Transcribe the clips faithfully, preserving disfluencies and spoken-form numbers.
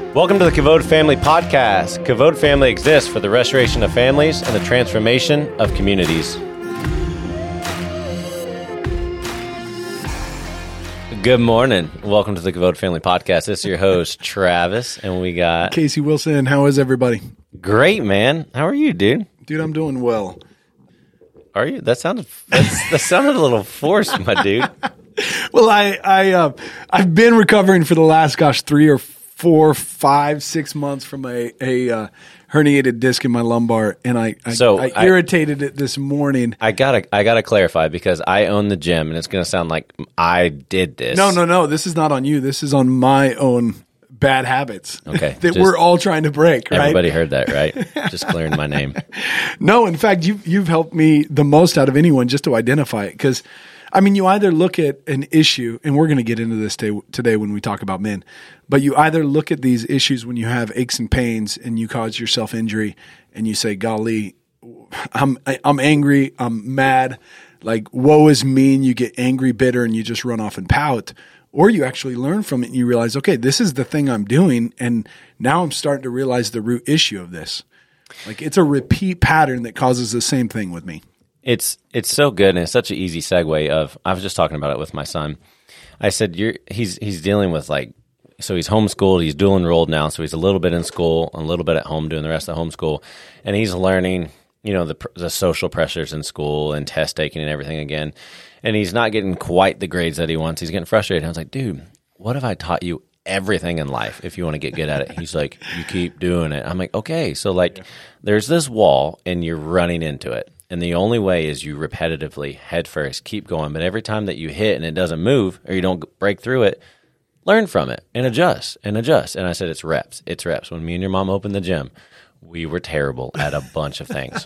Welcome to the Kavod Family Podcast. Kavod Family exists for the restoration of families and the transformation of communities. Good morning. Welcome to the Kavod Family Podcast. This is your host, Travis, and we got... Casey Wilson. How is everybody? Great, man. How are you, dude? Dude, I'm doing well. Are you? That sounded that's, that sounded a little forced, my dude. Well, I, I, uh, I've been recovering for the last, gosh, three or four, five, six months from a, a uh, herniated disc in my lumbar, and I, I, So I I- irritated it this morning. I gotta, I gotta clarify because I own the gym, and it's gonna sound like I did this. No, no, no. This is not on you. This is on my own bad habits Okay, that just- we're all trying to break, right? Everybody heard that, right? Just clearing my name. No, in fact, you've, you've helped me the most out of anyone just to identify it. Because, I mean, you either look at an issue, and we're going to get into this today, today when we talk about men, but you either look at these issues when you have aches and pains and you cause yourself injury and you say, golly, I'm, I'm angry, I'm mad, like, woe is me, and you get angry, bitter, and you just run off and pout. Or you actually learn from it and you realize, okay, this is the thing I'm doing, and now I'm starting to realize the root issue of this. Like, it's a repeat pattern that causes the same thing with me. It's it's so good, and it's such an easy segue of, I was just talking about it with my son. I said, you're he's he's dealing with, like, so he's homeschooled, he's dual enrolled now, so he's a little bit in school, a little bit at home doing the rest of the homeschool, and he's learning, you know, the the social pressures in school and test taking and everything again, and he's not getting quite the grades that he wants. He's getting frustrated. I was like, dude, what if I taught you everything in life if you want to get good at it? He's like, you keep doing it. I'm like, okay, so, like, there's this wall, and you're running into it. And the only way is you repetitively, head first, keep going. But every time that you hit and it doesn't move or you don't break through it, learn from it and adjust and adjust. And I said, it's reps. It's reps. When me and your mom opened the gym, we were terrible at a bunch of things.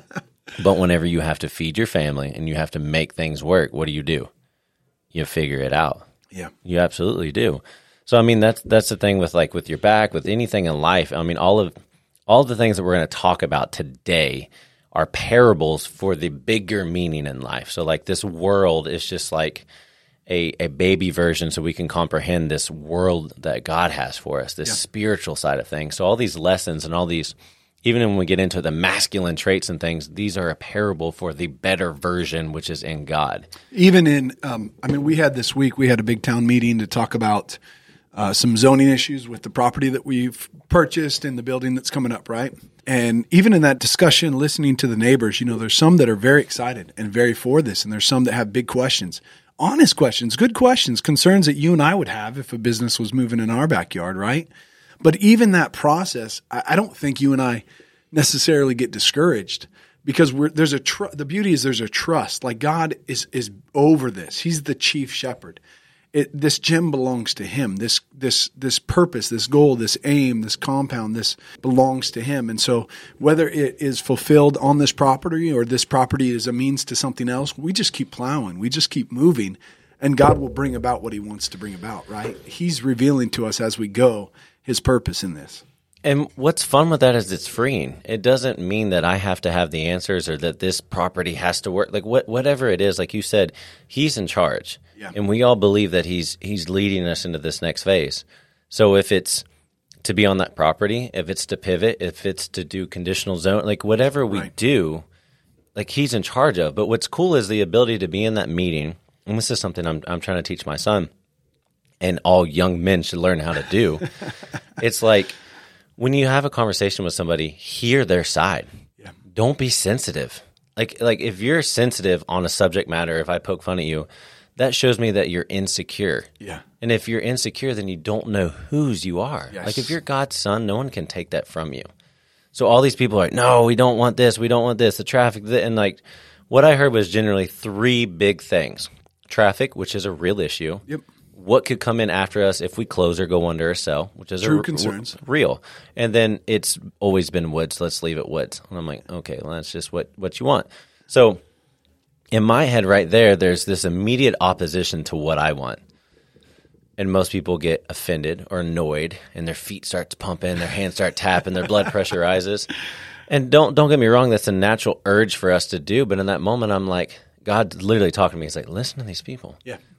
But whenever you have to feed your family and you have to make things work, what do you do? You figure it out. Yeah. You absolutely do. So, I mean, that's that's the thing with, like, with your back, with anything in life. I mean, all of all of the things that we're going to talk about today are parables for the bigger meaning in life. So, like, this world is just like a, a baby version so we can comprehend this world that God has for us, this yeah. spiritual side of things. So all these lessons and all these, even when we get into the masculine traits and things, these are a parable for the better version, which is in God. Even in, um, I mean, we had this week, we had a big town meeting to talk about uh, some zoning issues with the property that we've purchased and the building that's coming up, right? And even in that discussion, listening to the neighbors, you know, there's some that are very excited and very for this, and there's some that have big questions, honest questions, good questions, concerns that you and I would have if a business was moving in our backyard, right? But even that process, I don't think you and I necessarily get discouraged because we're, there's a tr- the beauty is there's a trust. Like, God is is over this. He's the chief shepherd. It, this gym belongs to Him. This this this purpose, this goal, this aim, this compound, this belongs to Him. And so whether it is fulfilled on this property or this property is a means to something else, we just keep plowing. We just keep moving, and God will bring about what He wants to bring about, right? He's revealing to us as we go His purpose in this. And what's fun with that is it's freeing. It doesn't mean that I have to have the answers or that this property has to work. Like, what, whatever it is, like you said, He's in charge. Yeah. And we all believe that he's he's leading us into this next phase. So if it's to be on that property, if it's to pivot, if it's to do conditional zone, like whatever we right. do, like He's in charge of. But what's cool is the ability to be in that meeting, and this is something I'm I'm trying to teach my son, and all young men should learn how to do. It's like when you have a conversation with somebody, hear their side. Yeah. Don't be sensitive. Like like if you're sensitive on a subject matter, if I poke fun at you, that shows me that you're insecure. Yeah. And if you're insecure, then you don't know whose you are. Yes. Like, if you're God's son, no one can take that from you. So all these people are like, no, we don't want this, we don't want this, the traffic. And, like, what I heard was generally three big things. Traffic, which is a real issue. Yep. What could come in after us if we close or go under or sell, which is true a, concerns. R- real. And then it's always been woods, let's leave it woods. And I'm like, okay, well, that's just what, what you want. So in my head right there, there's this immediate opposition to what I want. And most people get offended or annoyed, and their feet start to pump in, their hands start tapping, their blood pressure rises. And don't don't get me wrong, that's a natural urge for us to do. But in that moment, I'm like, God literally talking to me. He's like, listen to these people. Yeah.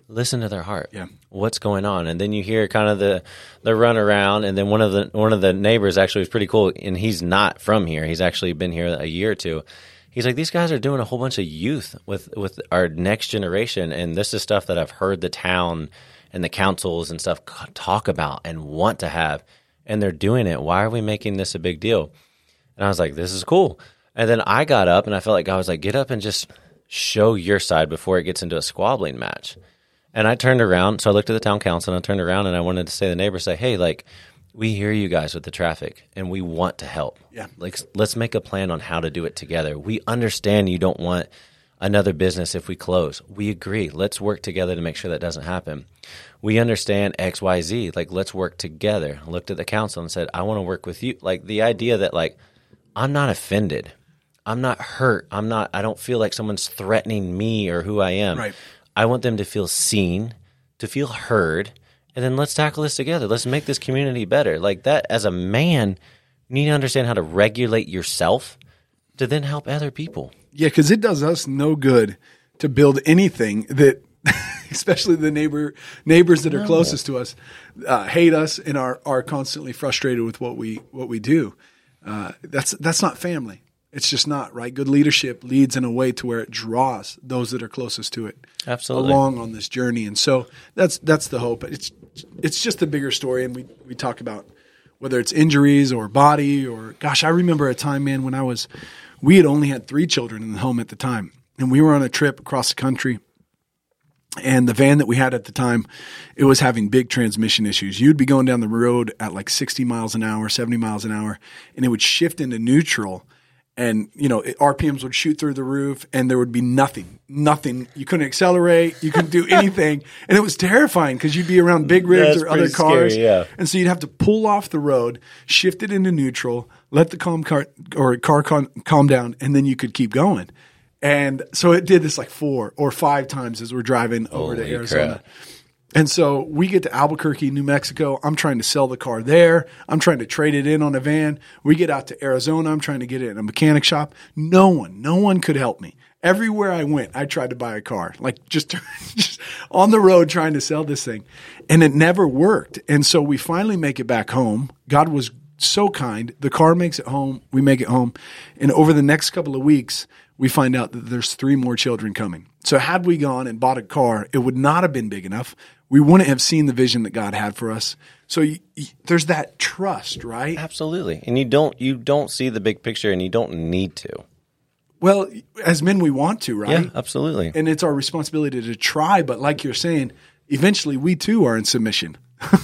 Listen to their heart. Yeah. What's going on? And then you hear kind of the the run around, and then one of the one of the neighbors actually was pretty cool, and he's not from here. He's actually been here a year or two. He's like, these guys are doing a whole bunch of youth with with our next generation, and this is stuff that I've heard the town and the councils and stuff talk about and want to have, and they're doing it. Why are we making this a big deal? And I was like, this is cool. And then I got up, and I felt like God was like, get up and just show your side before it gets into a squabbling match. And I turned around, so I looked at the town council, and I turned around, and I wanted to say to the neighbors, say, hey, like, we hear you guys with the traffic, and we want to help. Yeah. Like, let's make a plan on how to do it together. We understand you don't want another business if we close. We agree. Let's work together to make sure that doesn't happen. We understand X, Y, Z. Like, let's work together. I looked at the council and said, I want to work with you. Like, the idea that, like, I'm not offended. I'm not hurt. I'm not, I don't feel like someone's threatening me or who I am. Right. I want them to feel seen, to feel heard, and then let's tackle this together. Let's make this community better. Like that, as a man, you need to understand how to regulate yourself to then help other people. Yeah, because it does us no good to build anything that, especially the neighbor neighbors that are no. closest to us, uh, hate us and are are constantly frustrated with what we what we do. Uh, that's that's not family. It's just not, right? Good leadership leads in a way to where it draws those that are closest to it Absolutely. along on this journey. And so that's that's the hope. It's it's just a bigger story, and we, we talk about whether it's injuries or body or, gosh, I remember a time, man, when I was – we had only had three children in the home at the time, and we were on a trip across the country. And the van that we had at the time, it was having big transmission issues. You'd be going down the road at like sixty miles an hour, seventy miles an hour, and it would shift into neutral. And, you know, it, R P Ms would shoot through the roof, and there would be nothing, nothing. You couldn't accelerate. You couldn't do anything. And it was terrifying because you'd be around big rigs That's or other cars. Scary, yeah. And so you'd have to pull off the road, shift it into neutral, let the calm car or car calm, calm down, and then you could keep going. And so it did this like four or five times as we're driving over Holy to Arizona. crap. And so we get to Albuquerque, New Mexico. I'm trying to sell the car there. I'm trying to trade it in on a van. We get out to Arizona. I'm trying to get it in a mechanic shop. No one, no one could help me. Everywhere I went, I tried to buy a car, like just, just on the road trying to sell this thing. And it never worked. And so we finally make it back home. God was so kind. The car makes it home. We make it home. And over the next couple of weeks, we find out that there's three more children coming. So had we gone and bought a car, it would not have been big enough. We wouldn't have seen the vision that God had for us. So you, you, there's that trust, right? Absolutely. And you don't you don't see the big picture, and you don't need to. Well, as men, we want to, right? Yeah, absolutely. And it's our responsibility to try. But like you're saying, eventually we too are in submission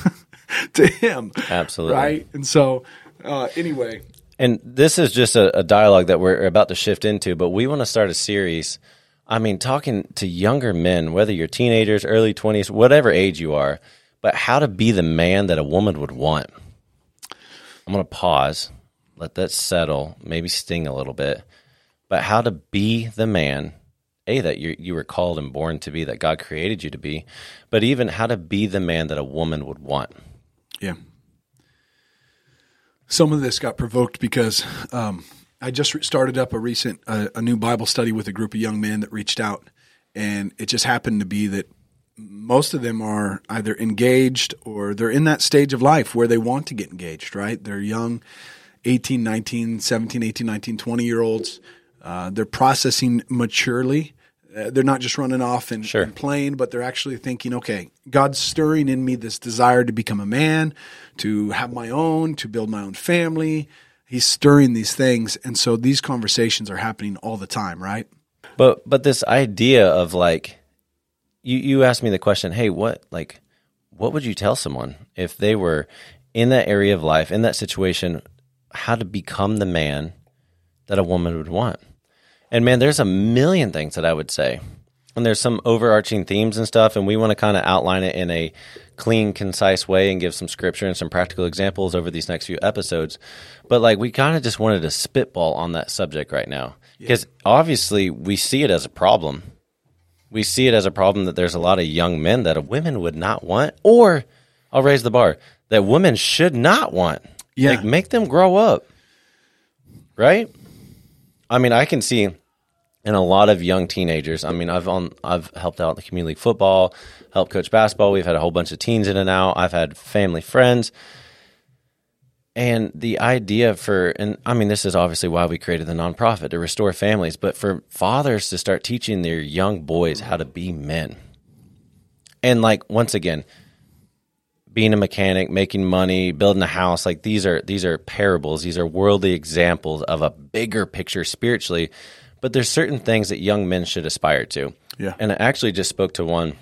to Him. Absolutely. Right? And so uh, anyway. And this is just a, a dialogue that we're about to shift into, but we want to start a series. I mean, talking to younger men, whether you're teenagers, early twenties, whatever age you are, but how to be the man that a woman would want. I'm going to pause, let that settle, maybe sting a little bit, but how to be the man, A, that you you were called and born to be, that God created you to be, but even how to be the man that a woman would want. Yeah. Some of this got provoked because um, I just started up a recent, uh, a new Bible study with a group of young men that reached out, and it just happened to be that most of them are either engaged or they're in that stage of life where they want to get engaged, right? They're young, eighteen, nineteen, seventeen, eighteen, nineteen, twenty-year-olds. Uh, they're processing maturely. Uh, they're not just running off and, sure. and playing, but they're actually thinking, okay, God's stirring in me this desire to become a man, to have my own, to build my own family. He's stirring these things. And so these conversations are happening all the time, right? But but this idea of like, you, you asked me the question, hey, what like what would you tell someone if they were in that area of life, in that situation, how to become the man that a woman would want? And man, there's a million things that I would say. And there's some overarching themes and stuff, and we want to kind of outline it in a clean, concise way and give some scripture and some practical examples over these next few episodes. But like, we kind of just wanted to spitball on that subject right now. Because yeah. obviously we see it as a problem. We see it as a problem that there's a lot of young men that women would not want, or I'll raise the bar, that women should not want. Yeah. Like, make them grow up. Right? I mean, I can see in a lot of young teenagers. I mean, I've on I've helped out in the community league football. helped coach basketball. We've had a whole bunch of teens in and out. I've had family, friends. And the idea for, and I mean, this is obviously why we created the nonprofit, to restore families, but for fathers to start teaching their young boys how to be men. And like, once again, being a mechanic, making money, building a house, like these are these are parables. These are worldly examples of a bigger picture spiritually. But there's certain things that young men should aspire to. Yeah. And I actually just spoke to one,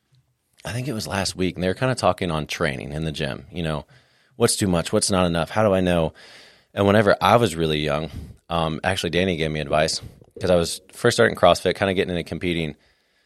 I think it was last week, and they were kind of talking on training in the gym. You know, what's too much? What's not enough? How do I know? And whenever I was really young, um, actually Danny gave me advice because I was first starting CrossFit, kind of getting into competing.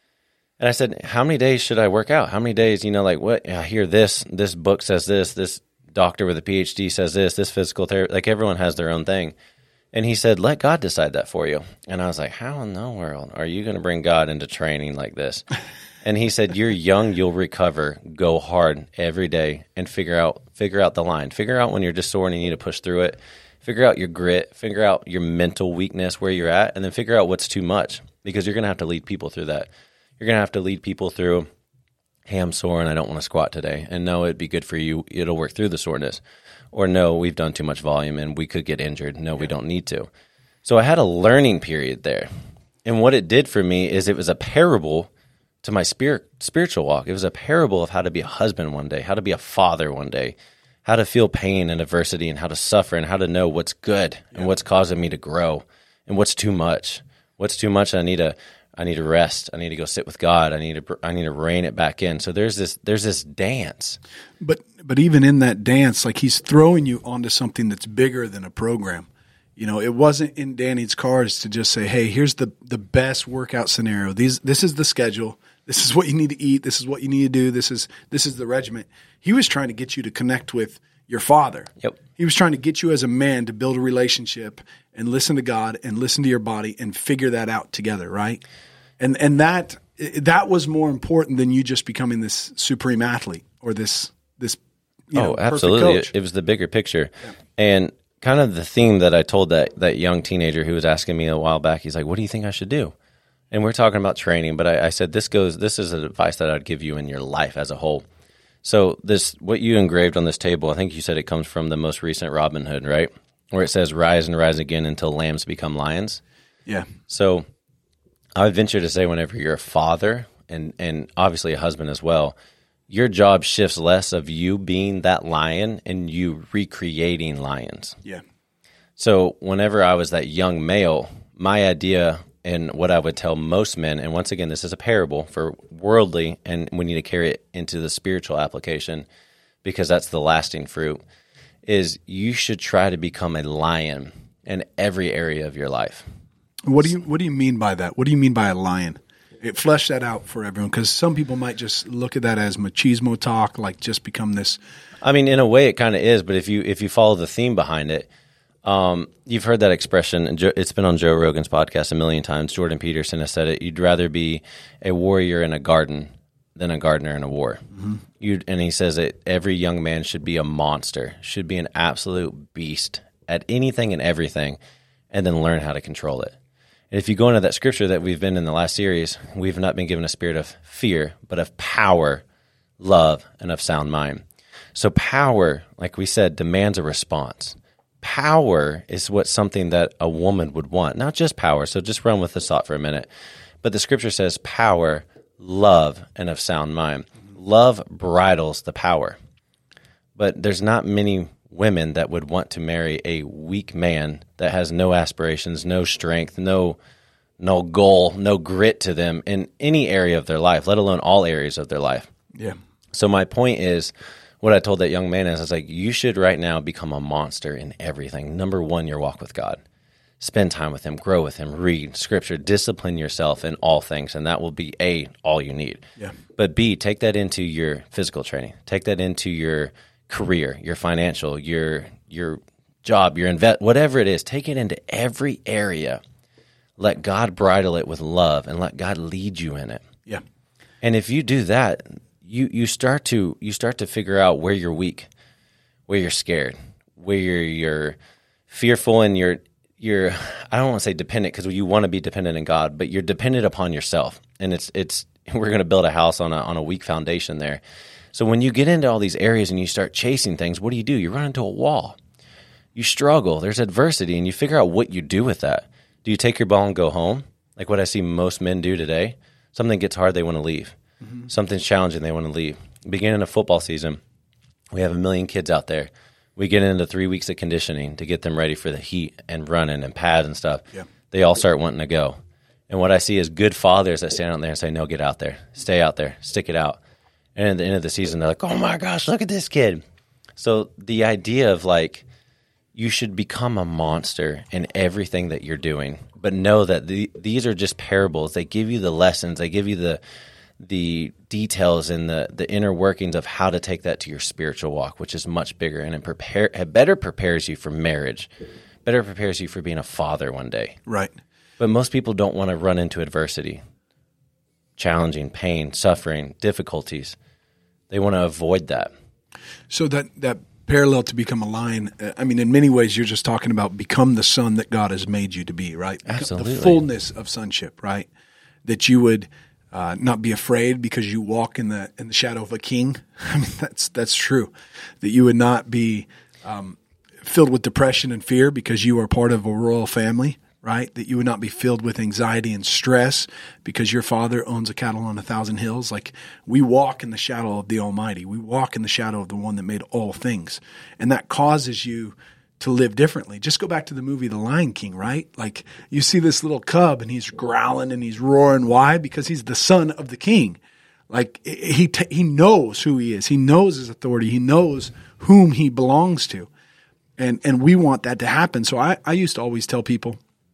And I said, how many days should I work out? How many days, you know, like what, I hear this, this book says this, this doctor with a P H D says this, this physical therapy, like everyone has their own thing. And he said, let God decide that for you. And I was like, how in the world are you going to bring God into training like this? And he said, you're young, you'll recover, go hard every day and figure out, figure out the line. Figure out when you're just sore and you need to push through it. Figure out your grit, figure out your mental weakness, where you're at, and then figure out what's too much, because you're going to have to lead people through that. You're going to have to lead people through, hey, I'm sore and I don't want to squat today. And no, it'd be good for you. It'll work through the soreness. Or no, we've done too much volume and we could get injured. No, we don't need to. So I had a learning period there. And what it did for me is it was a parable to my spirit, spiritual walk. It was a parable of how to be a husband one day, how to be a father one day, how to feel pain and adversity and how to suffer and how to know what's good and what's causing me to grow and what's too much. What's too much, I need to I need to rest. I need to go sit with God. I need to I need to rein it back in. So there's this there's this dance. But but even in that dance, like he's throwing you onto something that's bigger than a program. You know, it wasn't in Danny's cards to just say, hey, here's the, the best workout scenario. These this is the schedule. This is what you need to eat. This is what you need to do. This is this is the regiment. He was trying to get you to connect with your father. Yep. He was trying to get you as a man to build a relationship and listen to God and listen to your body and figure that out together, right? And and that that was more important than you just becoming this supreme athlete or this this you know, oh, absolutely. perfect coach. It was the bigger picture. Yeah. And kind of the theme that I told that that young teenager who was asking me a while back, he's like, what do you think I should do? And we're talking about training, but I, I said this goes this is advice that I'd give you in your life as a whole. So this what you engraved on this table, I think you said it comes from the most recent Robin Hood, right? Where it says rise and rise again until lambs become lions. Yeah. So I would venture to say whenever you're a father and, and obviously a husband as well, your job shifts less of you being that lion and you recreating lions. Yeah. So whenever I was that young male, my idea and what I would tell most men, and once again, this is a parable for worldly, and we need to carry it into the spiritual application because that's the lasting fruit, is you should try to become a lion in every area of your life. What do you What do you mean by that? What do you mean by a lion? It flesh that out for everyone, because some people might just look at that as machismo talk, like just become this. I mean, in a way, it kind of is. But if you if you follow the theme behind it, um, you've heard that expression. And it's been on Joe Rogan's podcast a million times. Jordan Peterson has said it. You'd rather be a warrior in a garden than a gardener in a war. Mm-hmm. You'd, and he says that every young man should be a monster, should be an absolute beast at anything and everything, and then learn how to control it. If you go into that scripture that we've been in the last series, we've not been given a spirit of fear, but of power, love, and of sound mind. So power, like we said, demands a response. Power is what something that a woman would want, not just power. So just run with this thought for a minute. But the scripture says power, love, and of sound mind. Love bridles the power. But there's not many women that would want to marry a weak man that has no aspirations, no strength, no no goal, no grit to them in any area of their life, let alone all areas of their life. Yeah. So my point is, what I told that young man is, I was like, you should right now become a monster in everything. Number one, your walk with God. Spend time with him, grow with him, read scripture, discipline yourself in all things, and that will be A, all you need. Yeah. But B, take that into your physical training. Take that into your career, your financial, your your job, your invest, whatever it is, take it into every area. Let God bridle it with love and let God lead you in it. Yeah. And if you do that, you you start to you start to figure out where you're weak, where you're scared, where you're you're fearful and you're you're I don't want to say dependent because you want to be dependent in God, but you're dependent upon yourself. And it's it's we're going to build a house on a on a weak foundation there. So when you get into all these areas and you start chasing things, what do you do? You run into a wall. You struggle. There's adversity, and you figure out what you do with that. Do you take your ball and go home? Like what I see most men do today? Something gets hard, they want to leave. Mm-hmm. Something's challenging, they want to leave. Beginning of football season, we have a million kids out there. We get into three weeks of conditioning to get them ready for the heat and running and pads and stuff. Yeah. They all start wanting to go. And what I see is good fathers that stand out there and say, no, get out there. Stay out there. Stick it out. And at the end of the season, they're like, oh, my gosh, look at this kid. So the idea of, like, you should become a monster in everything that you're doing, but know that the, these are just parables. They give you the lessons. They give you the the details and the, the inner workings of how to take that to your spiritual walk, which is much bigger, and it prepare it better prepares you for marriage, better prepares you for being a father one day. Right. But most people don't want to run into adversity, challenging, pain, suffering, difficulties. They want to avoid that. So that that parallel to become a lion, I mean, in many ways, you're just talking about become the son that God has made you to be, right? Absolutely. The fullness of sonship, right? That you would uh, not be afraid because you walk in the in the shadow of a king. I mean, that's that's true. That you would not be um, filled with depression and fear because you are part of a royal family, right? That you would not be filled with anxiety and stress because your father owns a cattle on a thousand hills. Like, we walk in the shadow of the Almighty. We walk in the shadow of the one that made all things. And that causes you to live differently. Just go back to the movie The Lion King, right? Like, you see this little cub and he's growling and he's roaring. Why? Because he's the son of the king. Like, he t- he knows who he is. He knows his authority. He knows whom he belongs to. And and we want that to happen. So I, I used to always tell people,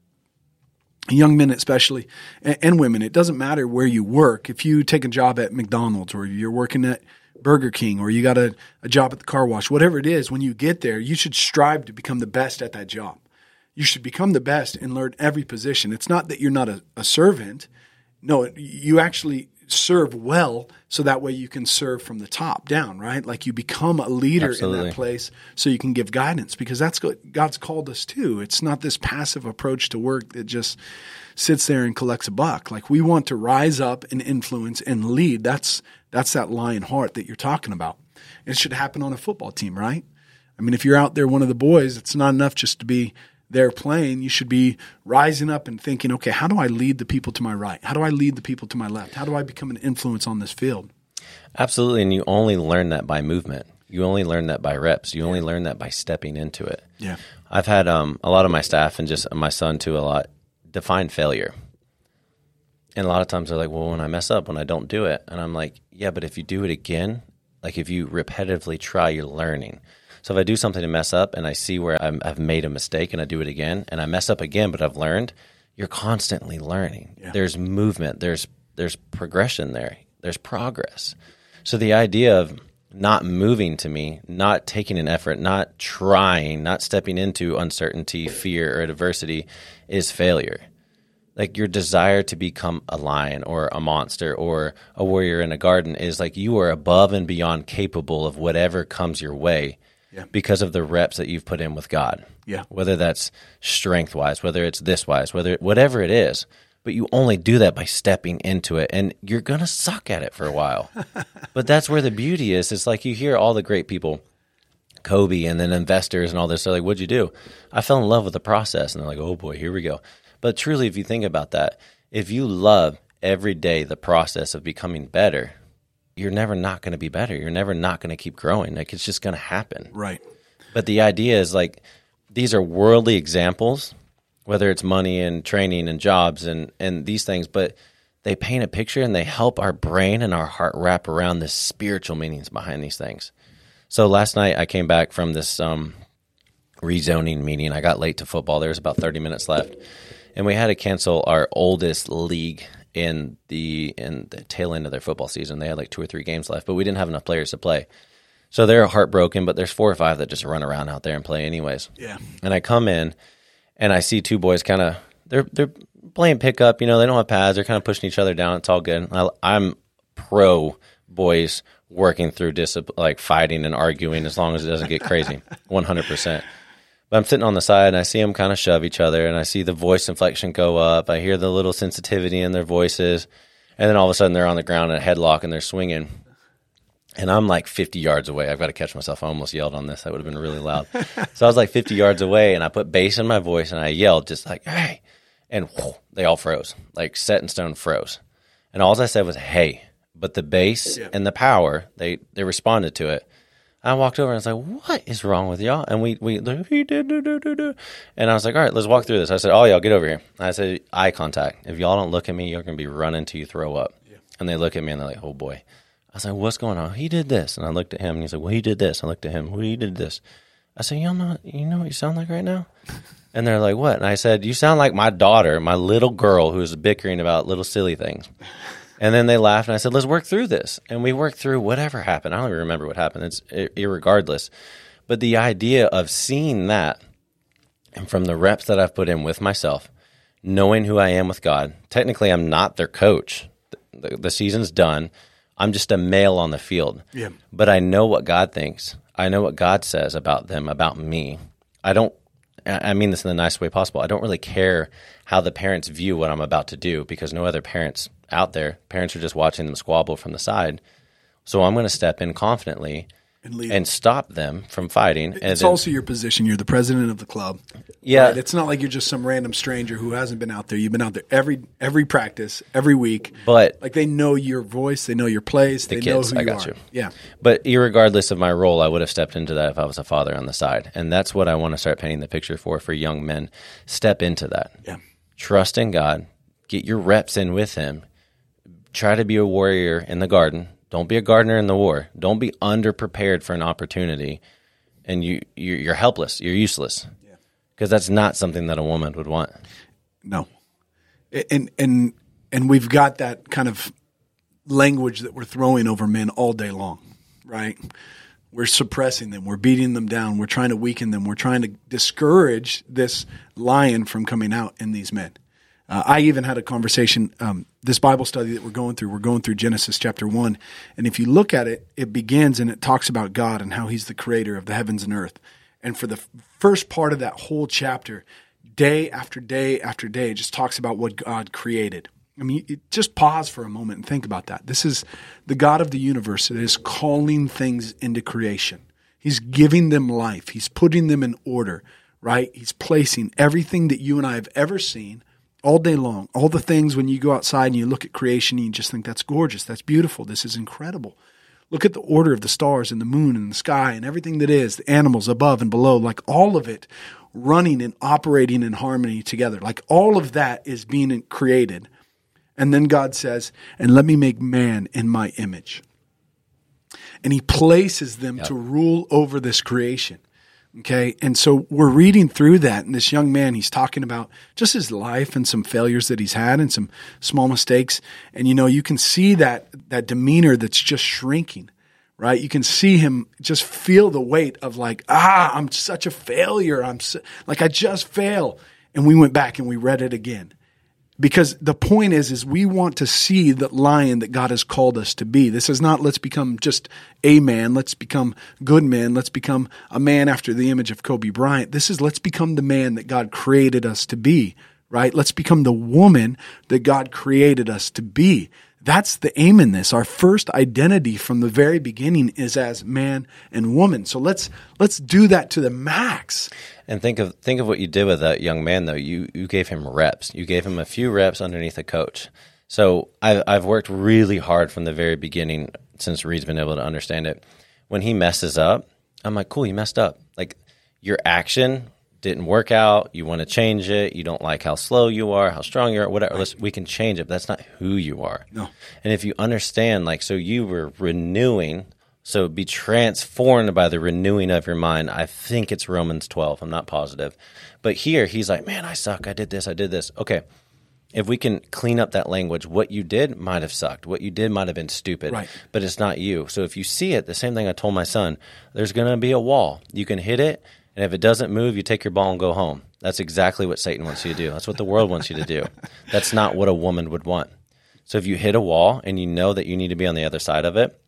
young men especially, and, and women, it doesn't matter where you work. If you take a job at McDonald's or you're working at Burger King or you got a, a job at the car wash, whatever it is, when you get there, you should strive to become the best at that job. You should become the best and learn every position. It's not that you're not a, a servant. No, you actually serve well so that way you can serve from the top down, right? Like, you become a leader Absolutely. in that place so you can give guidance, because that's what God's called us to. It's not this passive approach to work that just sits there and collects a buck. Like, we want to rise up and influence and lead. That's that's that lion heart that you're talking about. It should happen on a football team, right? I mean, if you're out there, one of the boys, it's not enough just to be there playing. You should be rising up and thinking, okay, how do I lead the people to my right? How do I lead the people to my left? How do I become an influence on this field? Absolutely, and you only learn that by movement. You only learn that by reps. You only learn that by stepping into it. Yeah, I've had um, a lot of my staff, and just my son too, a lot, define failure. And a lot of times they're like, well, when I mess up, when I don't do it. And I'm like, yeah, but if you do it again, like if you repetitively try, you're learning. So if I do something to mess up and I see where I'm, I've made a mistake and I do it again and I mess up again, but I've learned, you're constantly learning. Yeah. There's movement. There's there's progression there. There's progress. So the idea of not moving to me, not taking an effort, not trying, not stepping into uncertainty, fear, or adversity is failure. Like, your desire to become a lion or a monster or a warrior in a garden is like you are above and beyond capable of whatever comes your way. Yeah. Because of the reps that you've put in with God. Yeah. Whether that's strength-wise, whether it's this-wise, whether whatever it is. But you only do that by stepping into it, and you're going to suck at it for a while. But that's where the beauty is. It's like you hear all the great people, Kobe and then investors and all this, they're like, what'd you do? I fell in love with the process. And they're like, oh, boy, here we go. But truly, if you think about that, if you love every day the process of becoming better, you're never not going to be better. You're never not going to keep growing. Like, it's just going to happen. Right. But the idea is, like, these are worldly examples, whether it's money and training and jobs and, and these things, but they paint a picture and they help our brain and our heart wrap around the spiritual meanings behind these things. So last night I came back from this um, rezoning meeting. I got late to football. There was about thirty minutes left. And we had to cancel our oldest league in the in the tail end of their football season. They had like two or three games left, but we didn't have enough players to play. So they're heartbroken, but there's four or five that just run around out there and play anyways. Yeah. And I come in, and I see two boys kind of they're they're playing pickup. You know, they don't have pads. They're kind of pushing each other down. It's all good. I, I'm pro boys working through discipline, like fighting and arguing, as long as it doesn't get crazy, one hundred percent. But I'm sitting on the side, and I see them kind of shove each other, and I see the voice inflection go up. I hear the little sensitivity in their voices, And then all of a sudden they're on the ground in a headlock and they're swinging. And I'm like fifty yards away. I've got to catch myself. I almost yelled on this. That would have been really loud. So I was like fifty yards away, and I put bass in my voice, and I yelled just like, hey. And whoo, they all froze, like set in stone froze. And all I said was, hey. But the bass yeah. and the power, they, they responded to it. I walked over, and I was like, what is wrong with y'all? And we, we like, he did, do, do, do, do. And I was like, all right, let's walk through this. I said, oh, y'all, get over here. I said, eye contact. If y'all don't look at me, you're going to be running till you throw up. Yeah. And they look at me, and they're like, oh, boy. I was like, what's going on? He did this. And I looked at him, and he's like, well, he did this. I looked at him, well, he did this. I said, you know, you know what you sound like right now? And they're like, what? And I said, you sound like my daughter, my little girl who's bickering about little silly things. And then they laughed, and I said, let's work through this. And we worked through whatever happened. I don't even remember what happened. It's irregardless. But the idea of seeing that, and from the reps that I've put in with myself, knowing who I am with God, technically I'm not their coach. The, the season's done. I'm just a male on the field. Yeah. But I know what God thinks. I know what God says about them, about me. I don't, I mean this in the nicest way possible. I don't really care how the parents view what I'm about to do because no other parents out there, parents are just watching them squabble from the side. So I'm going to step in confidently and, lead. and stop them from fighting. It's and then, also your position. You're the president of the club. Yeah. Right? It's not like you're just some random stranger who hasn't been out there. You've been out there every every practice, every week. But like they know your voice, they know your plays, the they kids, know who I you got are. You. Yeah. But irregardless of my role, I would have stepped into that if I was a father on the side. And that's what I want to start painting the picture for, for young men. Step into that. Yeah. Trust in God. Get your reps in with him. Try to be a warrior in the garden. Don't be a gardener in the war. Don't be underprepared for an opportunity, and you you're, you're helpless. You're useless because yeah. that's not something that a woman would want. No, and and and we've got that kind of language that we're throwing over men all day long, right? We're suppressing them. We're beating them down. We're trying to weaken them. We're trying to discourage this lion from coming out in these men. Uh, I even had a conversation, um, this Bible study that we're going through, we're going through Genesis chapter one. And if you look at it, it begins and it talks about God and how he's the creator of the heavens and earth. And for the f- first part of that whole chapter, day after day after day, it just talks about what God created. I mean, it, just pause for a moment and think about that. This is the God of the universe that is calling things into creation. He's giving them life. He's putting them in order, right? He's placing everything that you and I have ever seen all day long, all the things when you go outside and you look at creation and you just think that's gorgeous, that's beautiful, this is incredible. Look at the order of the stars and the moon and the sky and everything that is, the animals above and below, like all of it running and operating in harmony together. Like all of that is being created. And then God says, and let me make man in my image. And he places them yep. to rule over this creation. Okay, and so we're reading through that, and this young man, he's talking about just his life and some failures that he's had and some small mistakes. And, you know, you can see that that demeanor that's just shrinking, right? You can see him just feel the weight of like, ah, I'm such a failure. I'm so, like, I just fail. And we went back and we read it again. Because the point is, is we want to see the lion that God has called us to be. This is not let's become just a man. Let's become good men. Let's become a man after the image of Kobe Bryant. This is let's become the man that God created us to be, right? Let's become the woman that God created us to be. That's the aim in this. Our first identity from the very beginning is as man and woman. So let's let's do that to the max. And think of think of what you did with that young man, though. You you gave him reps. You gave him a few reps underneath a coach. So I've, I've worked really hard from the very beginning since Reed's been able to understand it. When he messes up, I'm like, cool, you messed up. Like your action didn't work out. You want to change it. You don't like how slow you are, how strong you are, whatever. Let's, we can change it, but that's not who you are. No. And if you understand, like, so you were renewing. So be transformed by the renewing of your mind. I think it's Romans twelve. I'm not positive. But here he's like, man, I suck. I did this. I did this. Okay. If we can clean up that language, what you did might have sucked. What you did might have been stupid. Right. But it's not you. So if you see it, the same thing I told my son, there's going to be a wall. You can hit it, and if it doesn't move, you take your ball and go home. That's exactly what Satan wants you to do. That's what the world wants you to do. That's not what a woman would want. So if you hit a wall and you know that you need to be on the other side of it,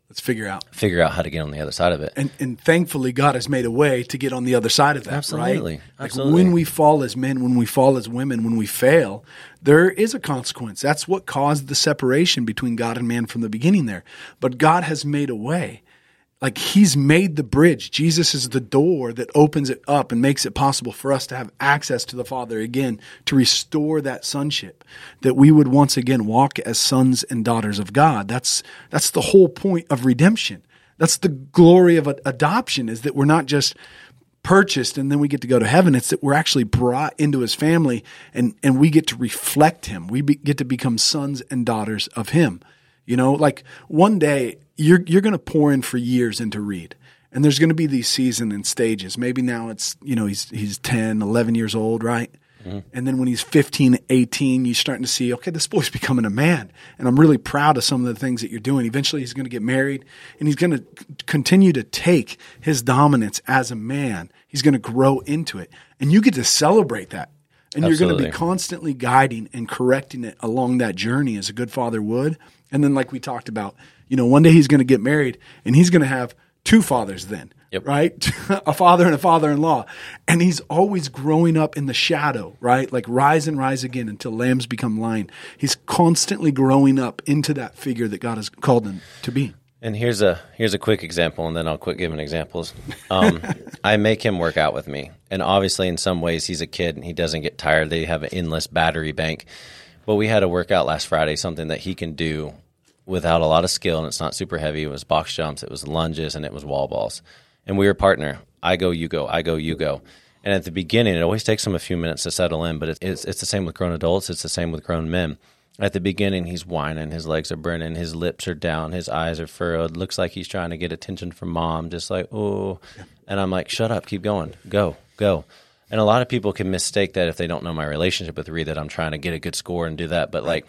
Let's figure out figure out how to get on the other side of it. And and thankfully, God has made a way to get on the other side of that. Absolutely. Right? Absolutely. Like when we fall as men, when we fall as women, when we fail, there is a consequence. That's what caused the separation between God and man from the beginning there. But God has made a way. Like he's made the bridge. Jesus is the door that opens it up and makes it possible for us to have access to the Father again, to restore that sonship, that we would once again walk as sons and daughters of God. That's that's the whole point of redemption. That's the glory of adoption, is that we're not just purchased and then we get to go to heaven. It's that we're actually brought into his family and, and we get to reflect him. We be, get to become sons and daughters of him. You know, like one day you're you're going to pour in for years into Reed, and there's going to be these seasons and stages. Maybe now it's, you know, he's he's ten, eleven years old, right? Mm-hmm. And then when he's fifteen, eighteen, you're starting to see, okay, this boy's becoming a man, and I'm really proud of some of the things that you're doing. Eventually he's going to get married, and he's going to continue to take his dominance as a man. He's going to grow into it, and you get to celebrate that. And Absolutely. You're going to be constantly guiding and correcting it along that journey as a good father would. And then like we talked about, you know, one day he's going to get married and he's going to have two fathers then, yep. right? A father and a father-in-law. And he's always growing up in the shadow, right? Like rise and rise again until lambs become lion. He's constantly growing up into that figure that God has called him to be. And here's a here's a quick example, and then I'll quit giving examples. Um, I make him work out with me. And obviously in some ways he's a kid and he doesn't get tired. They have an endless battery bank. But we had a workout last Friday, something that he can do without a lot of skill, and it's not super heavy. It was box jumps, it was lunges, and it was wall balls. And we were partner. I go, you go, I go, you go. And at the beginning, it always takes him a few minutes to settle in, but it's, it's, it's the same with grown adults. It's the same with grown men. At the beginning, he's whining, his legs are burning, his lips are down, his eyes are furrowed. Looks like he's trying to get attention from mom, just like, oh. And I'm like, shut up, keep going, go, go. And a lot of people can mistake that if they don't know my relationship with Reed, that I'm trying to get a good score and do that. But like,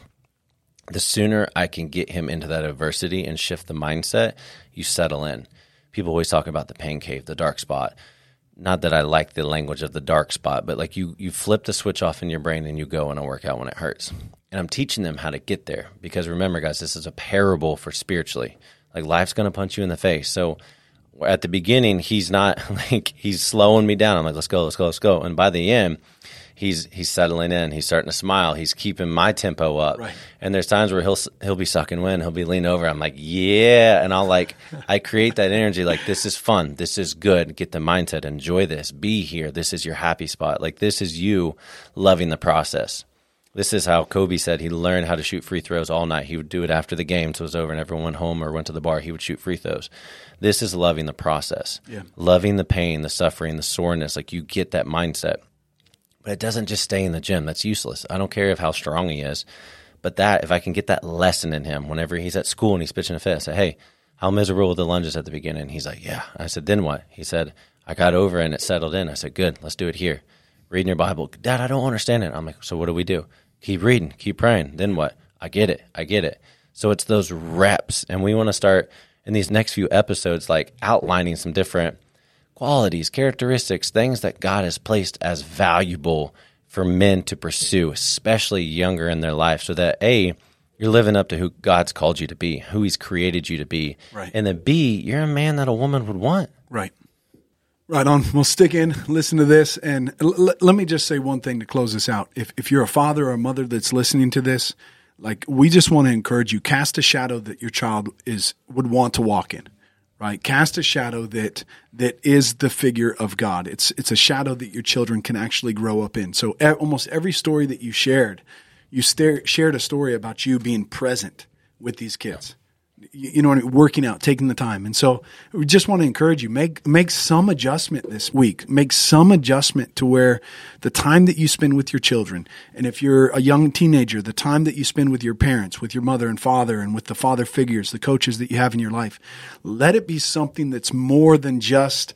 the sooner I can get him into that adversity and shift the mindset, you settle in. People always talk about the pain cave, the dark spot. Not that I like the language of the dark spot, but like you, you flip the switch off in your brain and you go and work out when it hurts. And I'm teaching them how to get there, because remember, guys, this is a parable for spiritually. Like life's going to punch you in the face. So at the beginning, he's not like, he's slowing me down. I'm like, let's go, let's go, let's go. And by the end, he's he's settling in. He's starting to smile. He's keeping my tempo up. Right. And there's times where he'll he'll be sucking wind. He'll be leaning over. I'm like, yeah. And I'll like, I create that energy. Like, this is fun. This is good. Get the mindset. Enjoy this. Be here. This is your happy spot. Like, this is you loving the process. This is how Kobe said he learned how to shoot free throws all night. He would do it after the game so it was over and everyone went home or went to the bar. He would shoot free throws. This is loving the process. Yeah. Loving the pain, the suffering, the soreness. Like, you get that mindset. But it doesn't just stay in the gym. That's useless. I don't care if how strong he is. But that, if I can get that lesson in him whenever he's at school and he's pitching a fit, I say, hey, how miserable were the lunges at the beginning? He's like, yeah. I said, then what? He said, I got over and it settled in. I said, good, let's do it here. Reading your Bible. Dad, I don't understand it. I'm like, so what do we do? Keep reading, keep praying. Then what? I get it. I get it. So it's those reps. And we want to start in these next few episodes, like outlining some different qualities, characteristics, things that God has placed as valuable for men to pursue, especially younger in their life, so that A, you're living up to who God's called you to be, who he's created you to be. Right. And then B, you're a man that a woman would want. Right. Right on. We'll stick in, listen to this, and l- let me just say one thing to close this out. If if you're a father or a mother that's listening to this, like, we just want to encourage you, cast a shadow that your child is would want to walk in. Right? Cast a shadow that that is the figure of God. It's it's a shadow that your children can actually grow up in. So e- almost every story that you shared, you stare, shared a story about you being present with these kids. You, you know what I mean? Working out, taking the time. And so we just want to encourage you, make make some adjustment this week. Make some adjustment to where the time that you spend with your children, and if you're a young teenager, the time that you spend with your parents, with your mother and father, and with the father figures, the coaches that you have in your life, let it be something that's more than just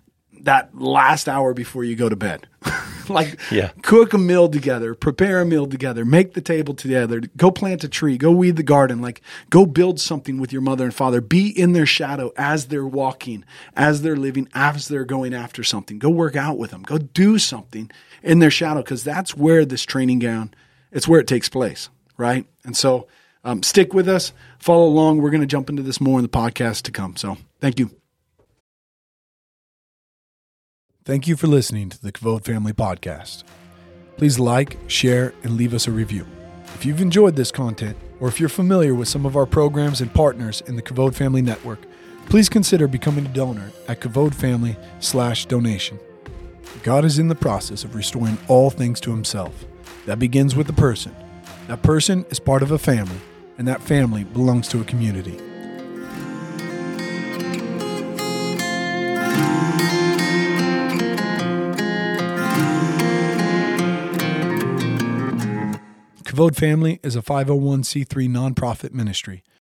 that last hour before you go to bed. Like, yeah. Cook a meal together, prepare a meal together, make the table together, go plant a tree, go weed the garden, like, go build something with your mother and father. Be in their shadow as they're walking, as they're living, as they're going after something. Go work out with them. Go do something in their shadow, because that's where this training ground, it's where it takes place, right? And so um, stick with us, follow along. We're going to jump into this more in the podcast to come. So thank you. Thank you for listening to the Kavod Family Podcast. Please like, share, and leave us a review. If you've enjoyed this content, or if you're familiar with some of our programs and partners in the Kavod Family Network, please consider becoming a donor at kavodfamily slash donation. God is in the process of restoring all things to himself. That begins with the person. That person is part of a family, and that family belongs to a community. Kavod Family is a five oh one c three nonprofit ministry.